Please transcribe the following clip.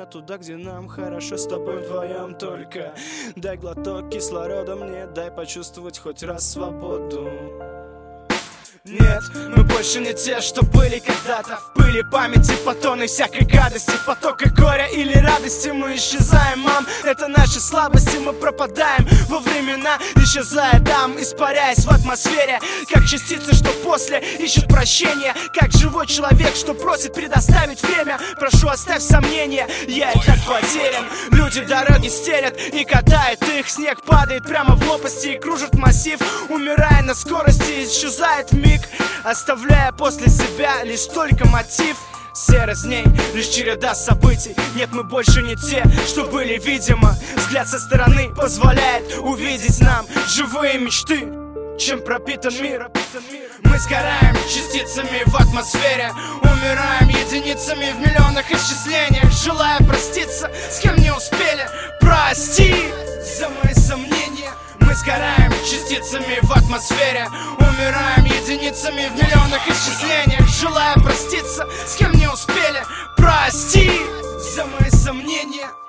я туда, где нам хорошо с тобой вдвоем. Только дай глоток кислорода мне, дай почувствовать хоть раз свободу. Нет, мы больше не те, что были когда-то. В пыли памяти потоны всякой гадости, потока горя или радости. Мы исчезаем, мам, это наши слабости. Мы пропадаем во времена, исчезая там, испаряясь в атмосфере. Как частицы, что после ищут прощения, как живой человек, что просит предоставить время. Прошу, оставь сомнения, я и так потерян. Люди дороги стелят и катают их. Снег падает прямо в лопасти и кружит массив, умирая на скорости, исчезает вмиг, оставляя после себя лишь только мотив. Серость дней, лишь череда событий. Нет, мы больше не те, что были, видимо. Взгляд со стороны позволяет увидеть нам живые мечты, чем пропитан мир. Мы сгораем частицами в атмосфере, умираем единицами в миллионах исчислениях, желая проститься с кем не успели. Прости за мои сомнения. Мы сгораем частицами в атмосфере, умираем единицами в миллионах исчислениях, желая проститься с кем не успели. Прости за мои сомнения.